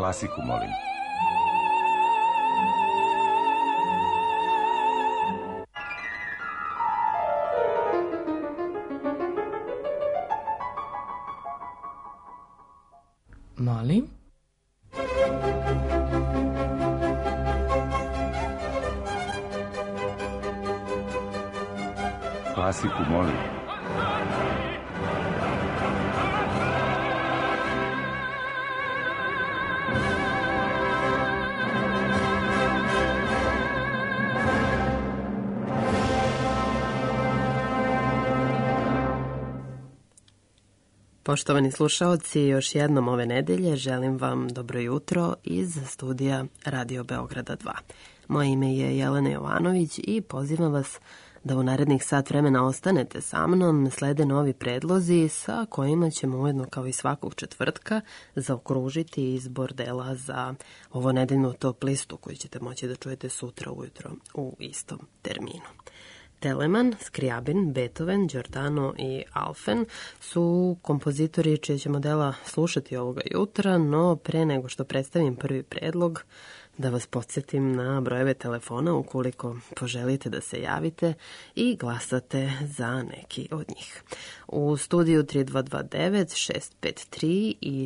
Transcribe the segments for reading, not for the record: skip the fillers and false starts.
Klasiku, molim. Molim? Klasiku, molim. Poštovani slušaoci, još jednom ove nedelje želim vam dobro jutro iz studija Radio Beograda 2. Moje ime je Jelena Jovanović i pozivam vas da u narednih sat vremena ostanete sa mnom, slede novi predlozi sa kojima ćemo ujedno kao i svakog četvrtka zaokružiti izbor dela za ovo nedeljnu top listu koju ćete moći da čujete sutra ujutro u istom terminu. Telemann, Scriabin, Beethoven, Giordano i Alfen su kompozitori čije ćemo dela slušati ovoga jutra, no pre nego što predstavim prvi predlog, da vas podsjetim na brojeve telefona ukoliko poželite da se javite i glasate za neki od njih. U studiju 3229 653 i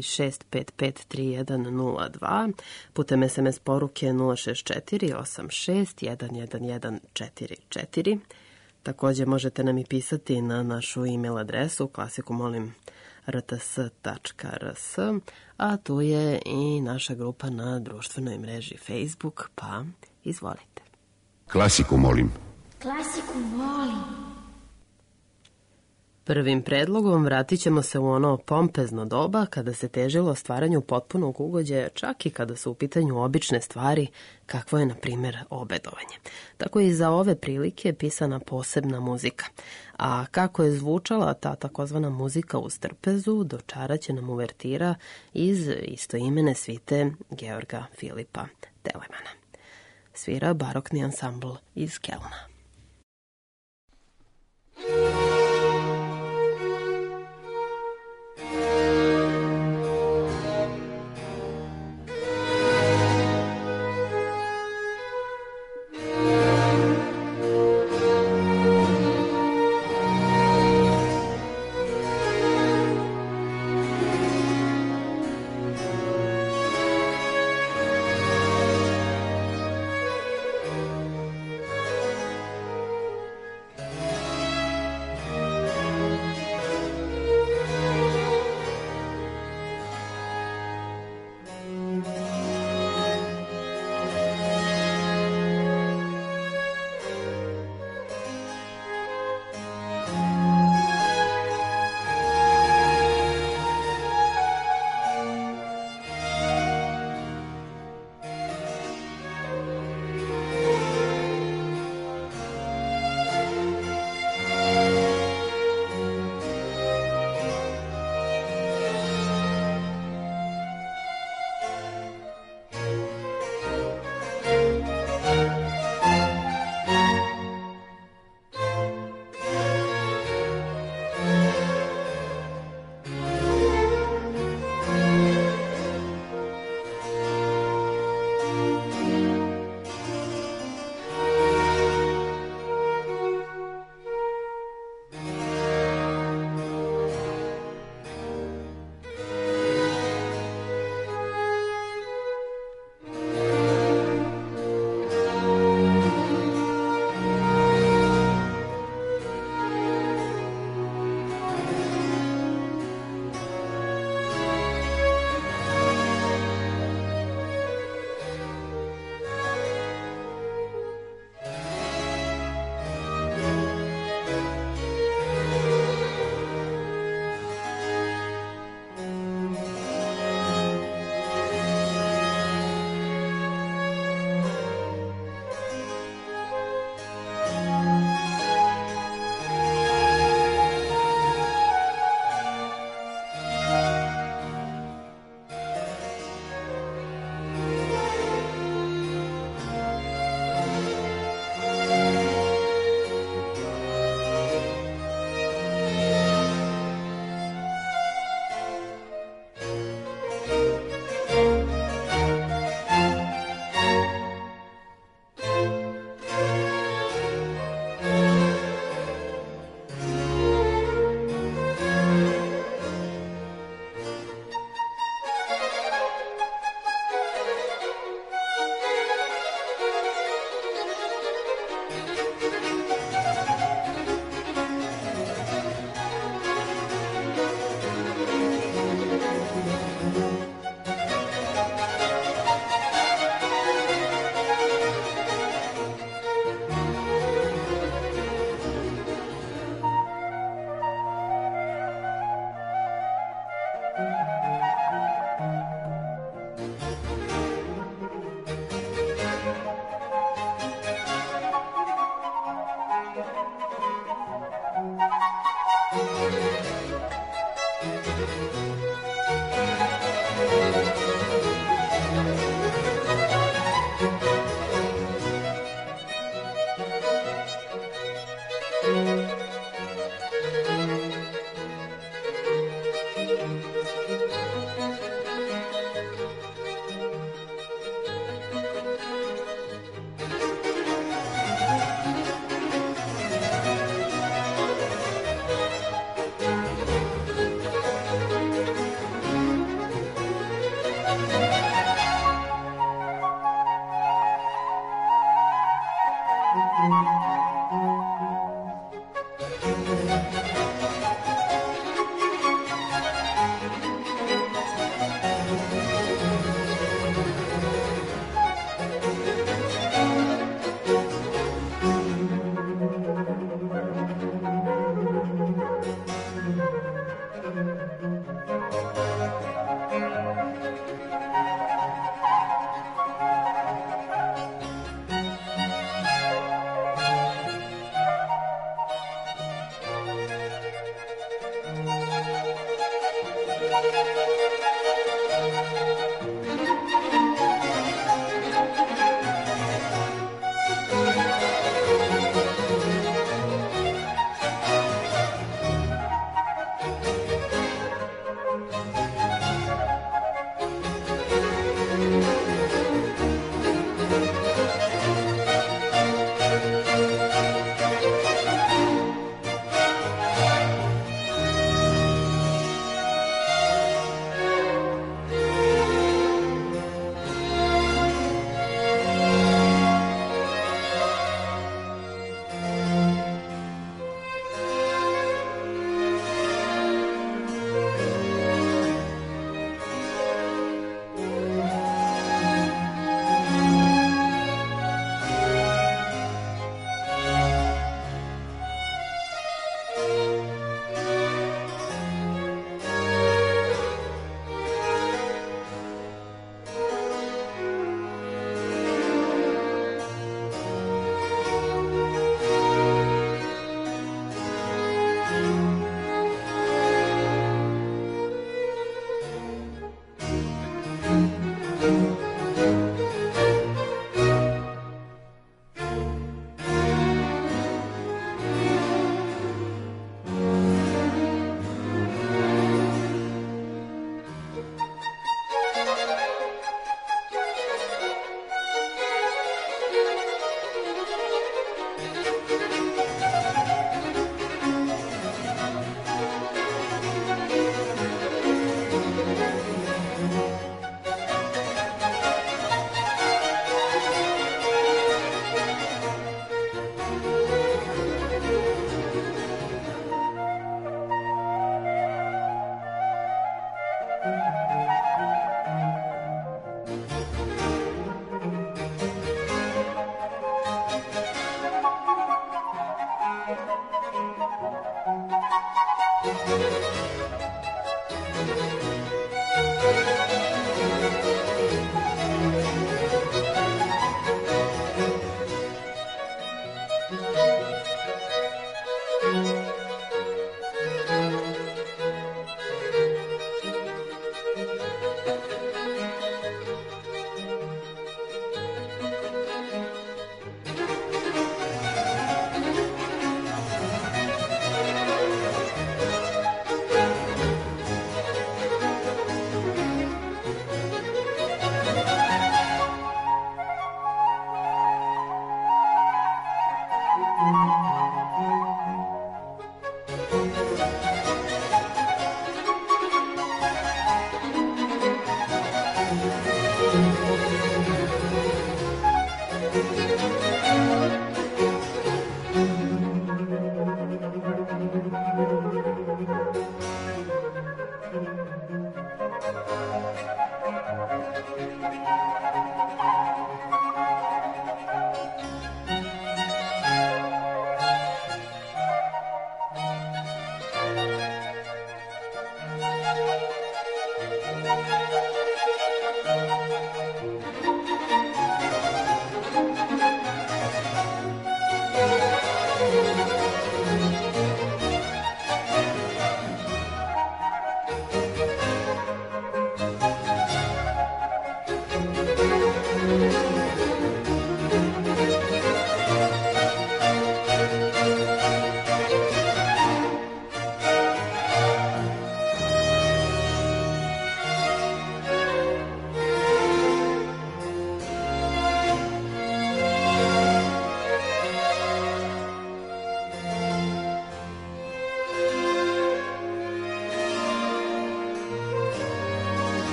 6553102, putem SMS poruke 064 86 11144. Takođe možete nam i pisati na našu e-mail adresu klasikumolim@rts.rs, a tu je i naša grupa na društvenoj mreži Facebook, pa izvolite. Klasiku molim. Klasiku volim. Prvim predlogom vratit ćemo se u ono pompezno doba kada se težilo stvaranju potpunog ugođaja, čak i kada su u pitanju obične stvari, kakvo je, na primer, obedovanje. Tako i za ove prilike je pisana posebna muzika. A kako je zvučala ta takozvana muzika uz trpezu, dočarat će nam uvertira iz istoimene svite Georga Filipa Telemana. Svira barokni ansambl iz Kelna.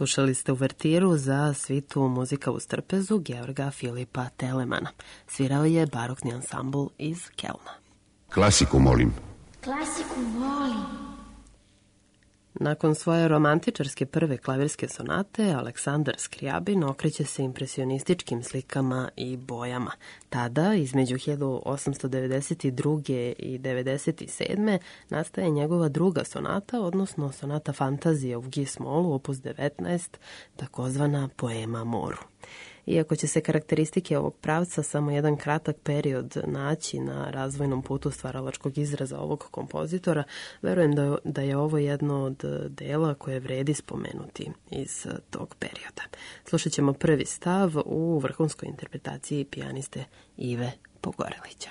Slušali ste uvertiru za svitu Muzika uz trpezu Georga Filipa Telemana. Svirao je barokni ansambl iz Kelna. Klasiku molim. Klasiku volim. Nakon svoje romantičarske prve klavirske sonate, Aleksandar Skrijabin okreće se impresionističkim slikama i bojama. Tada, između 1892. i 1997. nastaje njegova druga sonata, odnosno sonata fantazije u G-smolu, opus 19, takozvana poema Moru. Iako će se karakteristike ovog pravca samo jedan kratak period naći na razvojnom putu stvaralačkog izraza ovog kompozitora, verujem da je ovo jedno od dela koje vredi spomenuti iz tog perioda. Slušat ćemo prvi stav u vrhunskoj interpretaciji pijaniste Ive Pogorelića.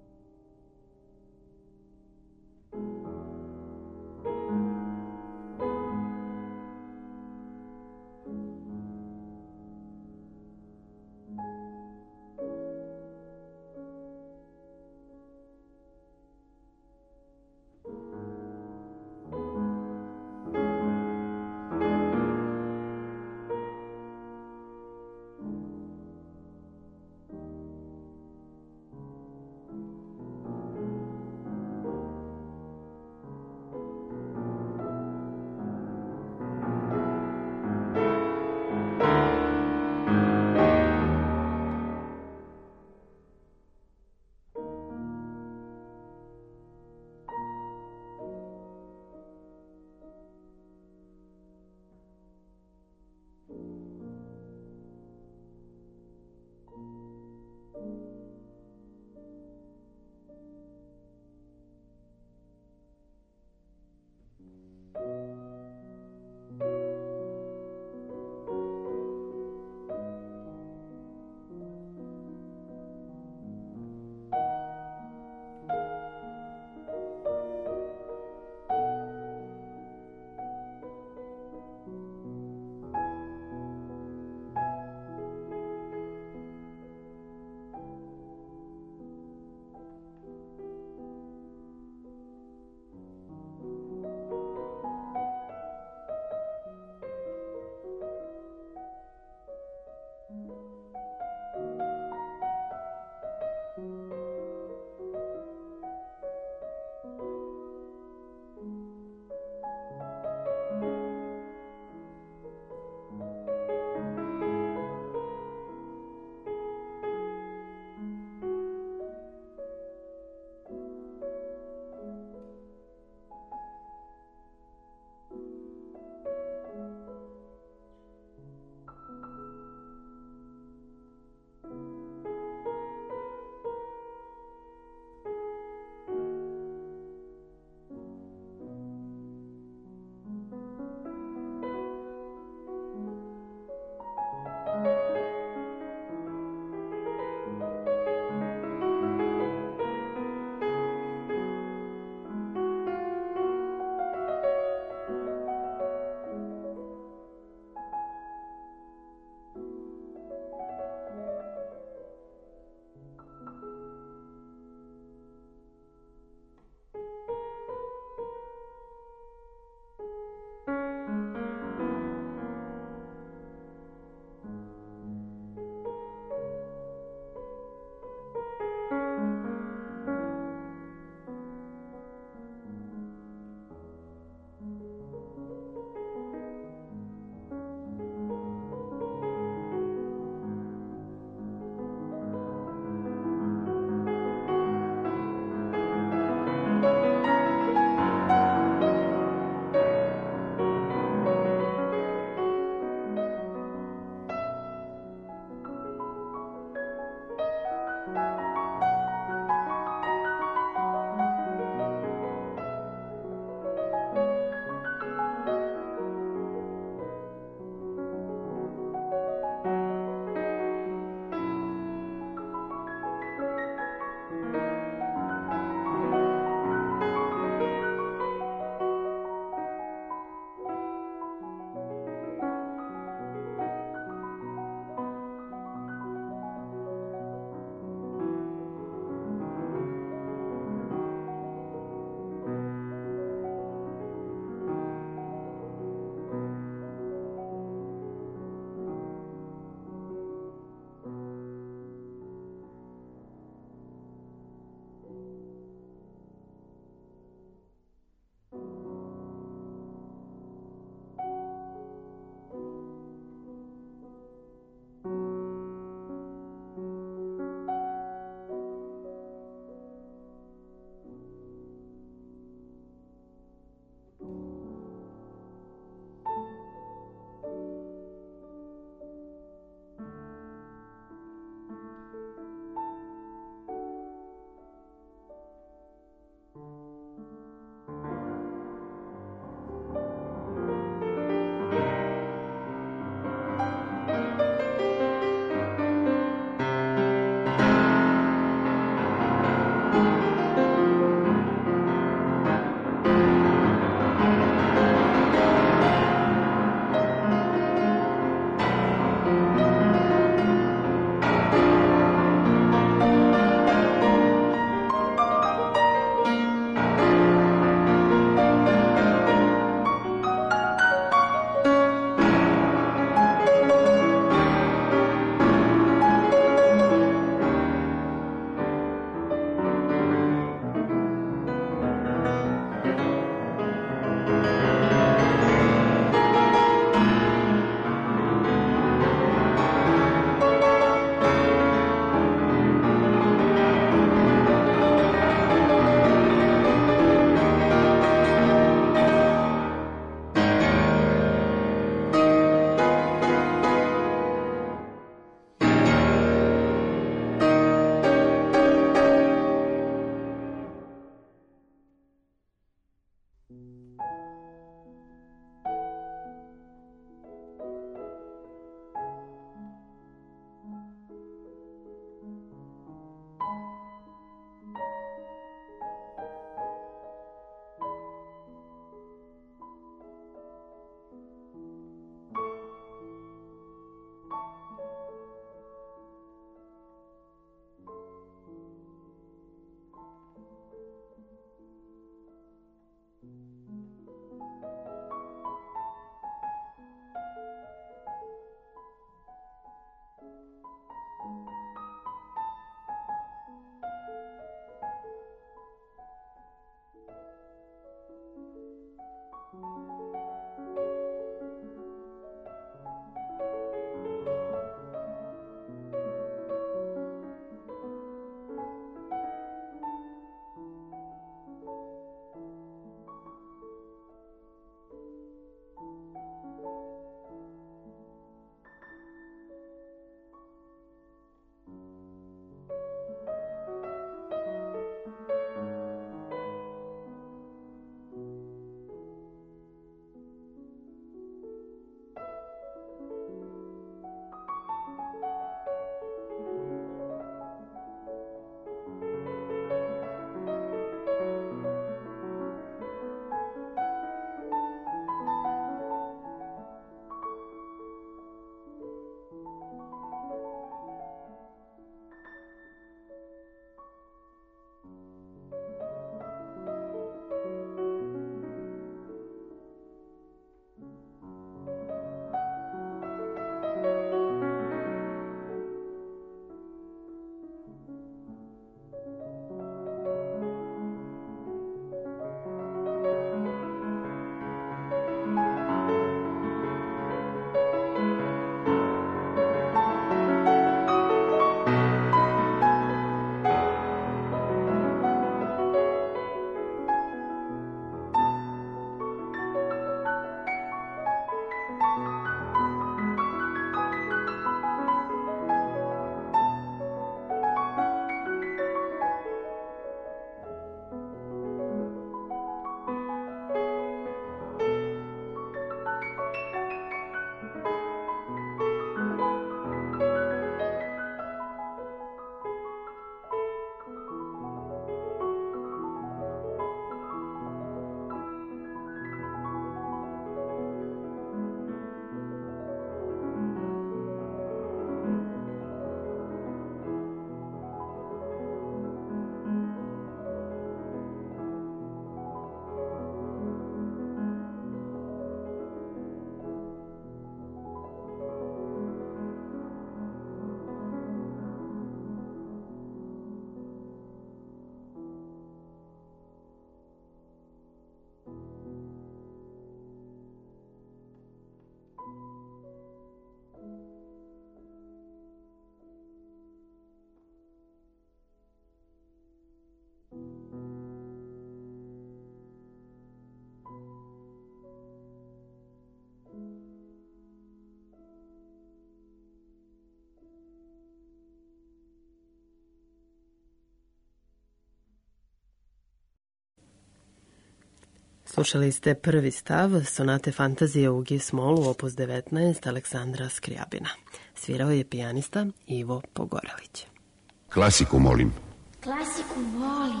Slušali ste prvi stav sonate fantazije u G smolu opus 19 Aleksandra Skrijabina. Svirao je pijanista Ivo Pogorelić. Klasiku molim. Klasiku volim.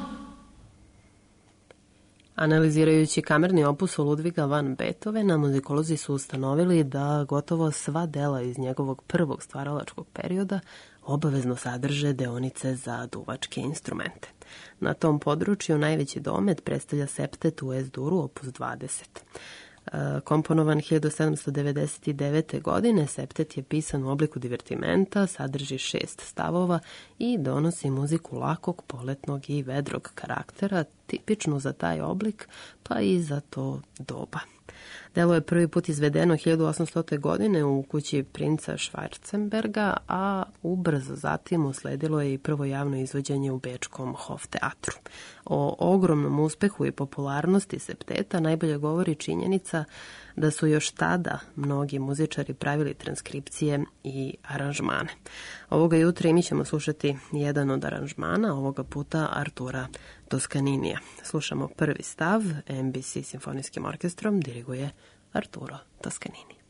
Analizirajući kamerni opus Ludviga van Beethovena, muzikolozi su ustanovili da gotovo sva dela iz njegovog prvog stvaralačkog perioda obavezno sadrže deonice za duvačke instrumente. Na tom području najveći domet predstavlja septet u Es-duru opus 20. Komponovan 1799. godine, septet je pisan u obliku divertimenta, sadrži 6 stavova i donosi muziku lakog, poletnog i vedrog karaktera, tipičnu za taj oblik, pa i za to doba. Delo je prvi put izvedeno 1800. godine u kući princa Schwarzenberga, a ubrzo zatim usledilo je i prvo javno izvođenje u bečkom Hofteatru. O ogromnom uspehu i popularnosti septeta najbolje govori činjenica da su još tada mnogi muzičari pravili transkripcije i aranžmane. Ovoga jutra i mi ćemo slušati jedan od aranžmana, ovoga puta Artura Toscaninija. Slušamo prvi stav, NBC simfonijskim orkestrom diriguje Arturo Toscanini.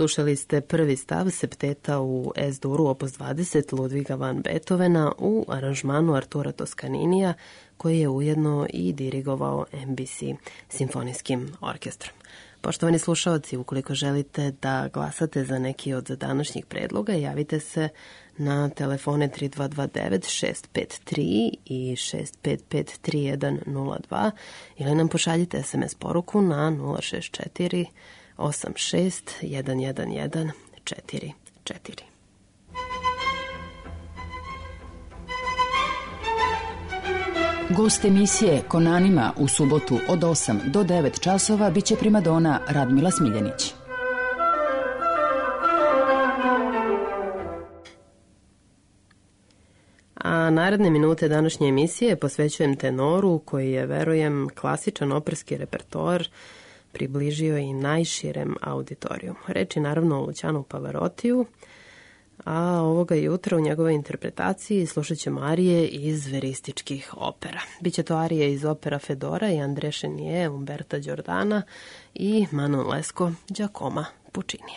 Slušali ste prvi stav septeta u S-duru opus 20 Ludviga van Beethovena u aranžmanu Artura Toskaninija, koji je ujedno i dirigovao NBC simfonijskim orkestrom. Poštovani slušaoci, ukoliko želite da glasate za neki od današnjih predloga, javite se na telefone 3229-653 i 655-3102 ili nam pošaljite SMS poruku na 064 86 111 44. Gost emisije Konanima u subotu od 8 do 9 časova biće primadona Radmila Smiljanić. A naredne minute današnje emisije posvećujem tenoru koji je, verujem, klasičan operski repertoar približio i najširem auditoriju. Reč je naravno o Lucianu Pavarotiju, a ovoga jutra u njegovoj interpretaciji slušat ćemo arije iz verističkih opera. Biće to arije iz opera Fedora i André Chenier, Umberta Giordana i Manon Lescaut, Giacomo Puccinija.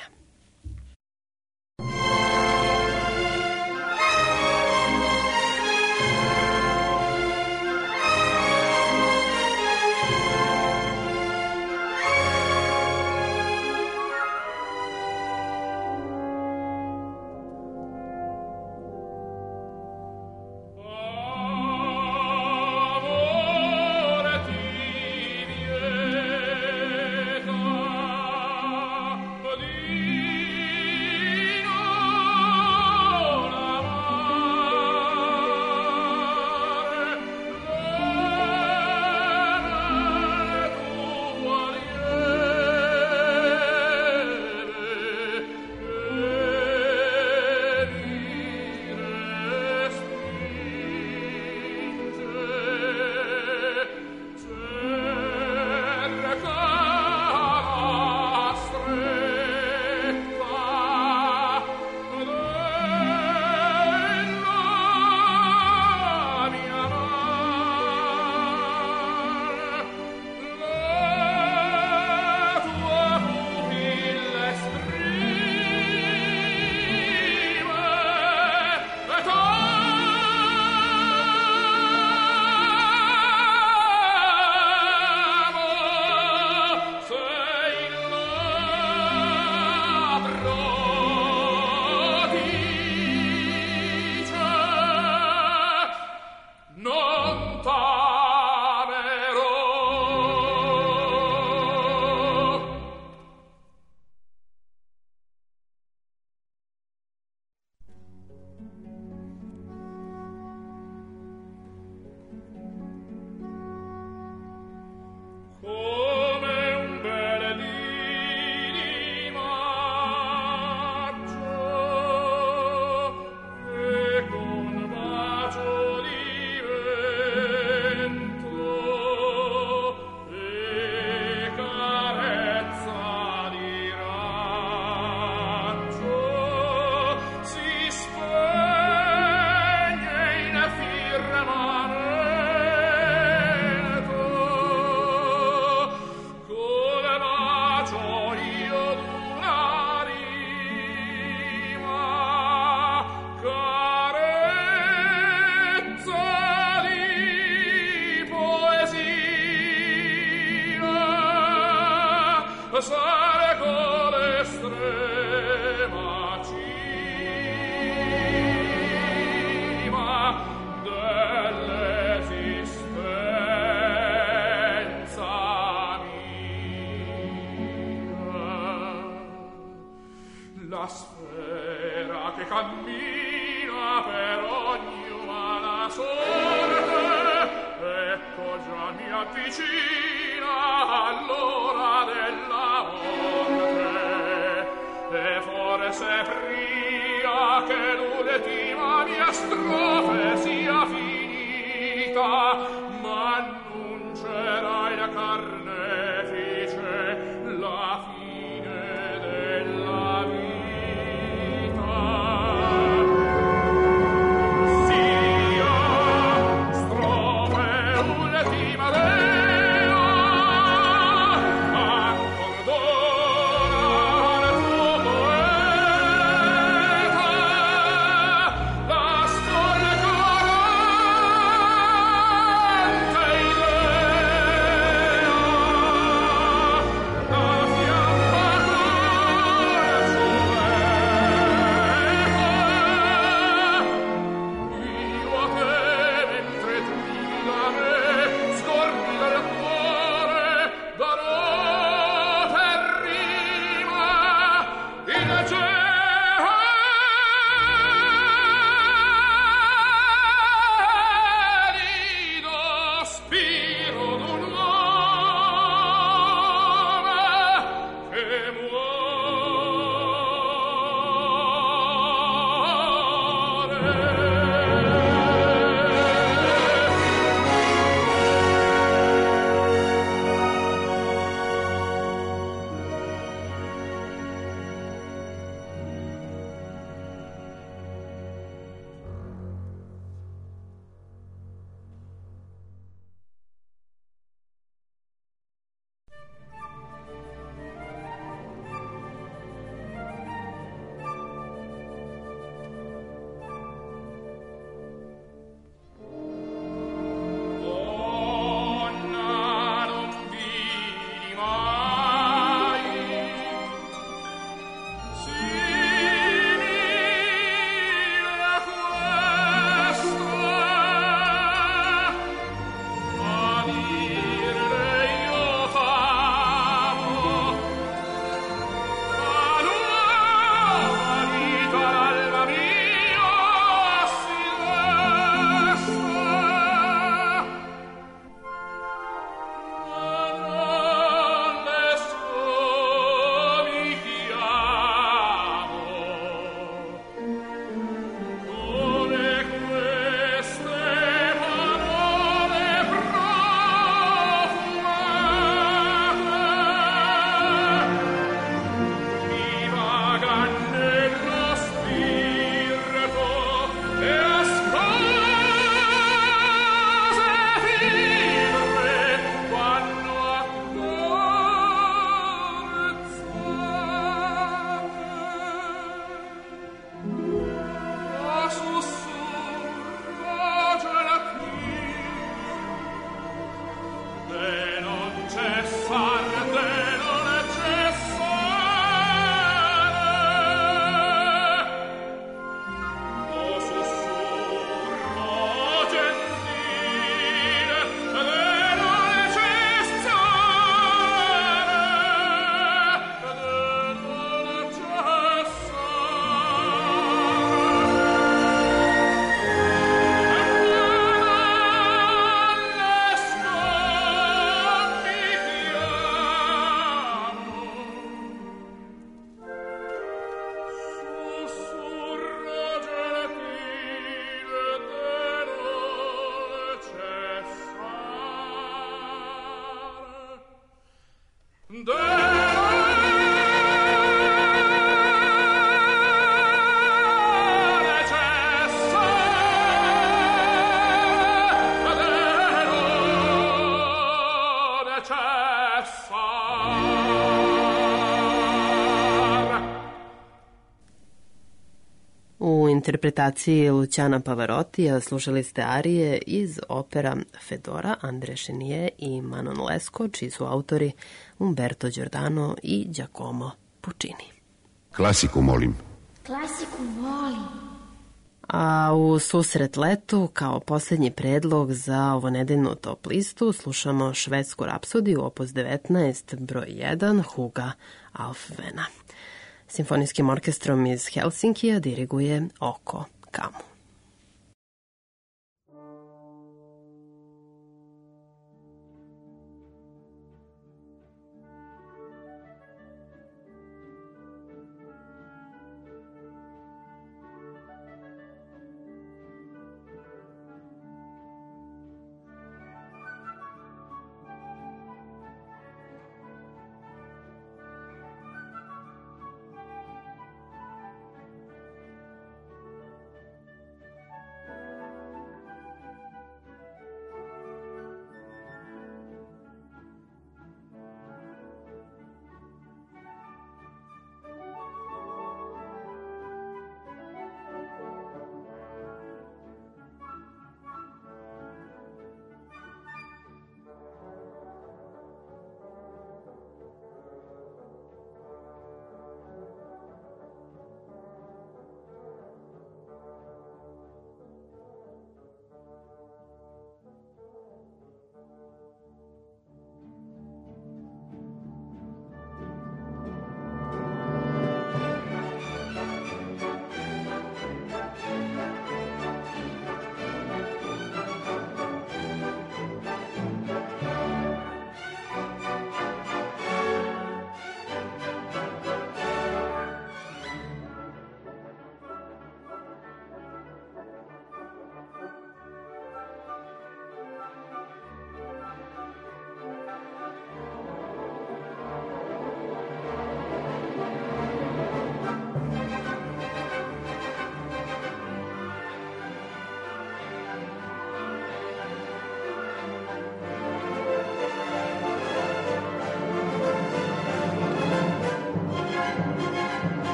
Ancor d'ora al tuo U interpretaciji Luciana Pavarotija slušali ste arije iz opera Fedora, Andre Chenier i Manon Lescaut, čiji su autori Umberto Giordano i Giacomo Puccini. Klasiku molim. Klasiku volim. A u susret letu, kao posljednji predlog za ovonedeljnu top listu, slušamo švedsku rapsodiju opus 19, broj 1, Huga Aufvena. Simfonijskim orkestrom iz Helsinkija diriguje Oko Kamu.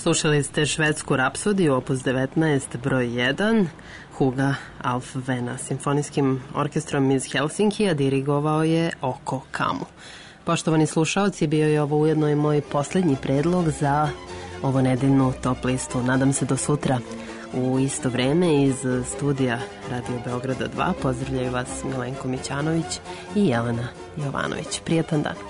Slušali ste švedsku rapsodiju opus 19 broj 1 Huga Alfvena simfonijskim orkestrom iz Helsinkija, dirigovao je Oko Kamu. Poštovani slušaoci, bio je ovo ujedno i moj posljednji predlog za ovo nedeljnu top listu. Nadam se do sutra u isto vreme iz studija Radio Beograda 2. Pozdravljaju vas Milenko Mićanović i Jelena Jovanović. Prijetan dan.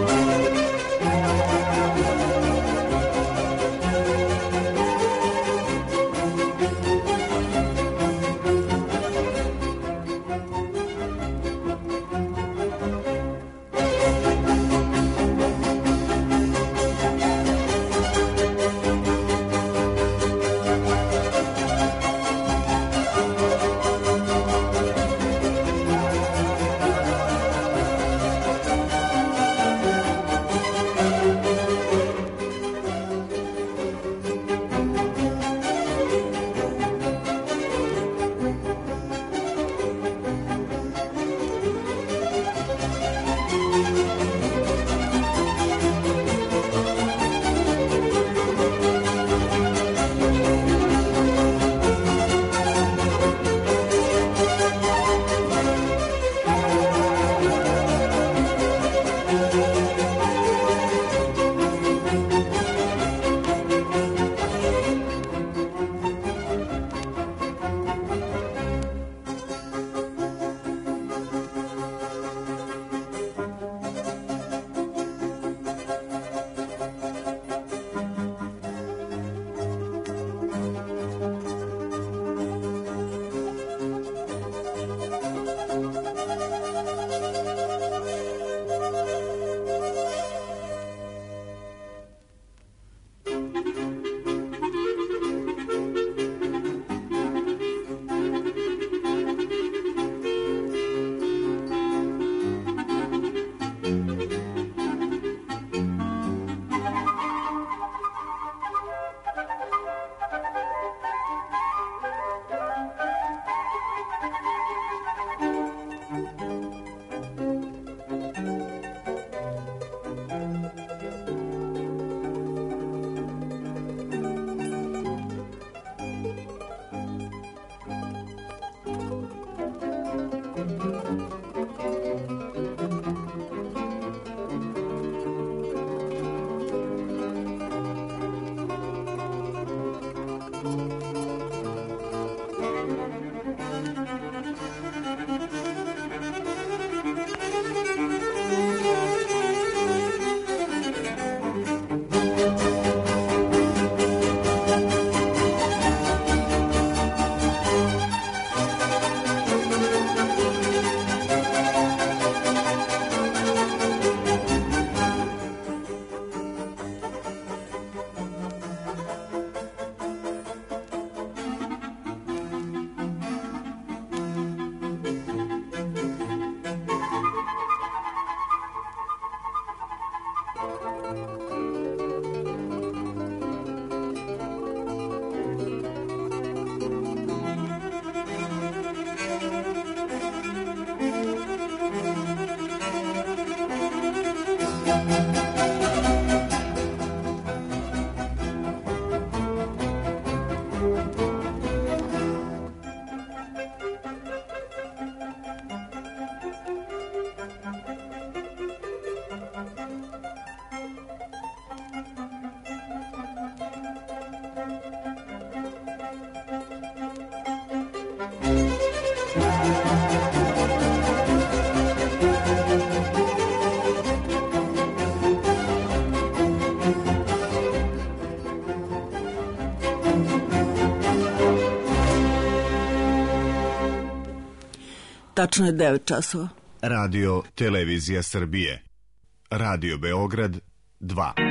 Tačno je 9 časova. Radio Televizija Srbije. Radio Beograd 2.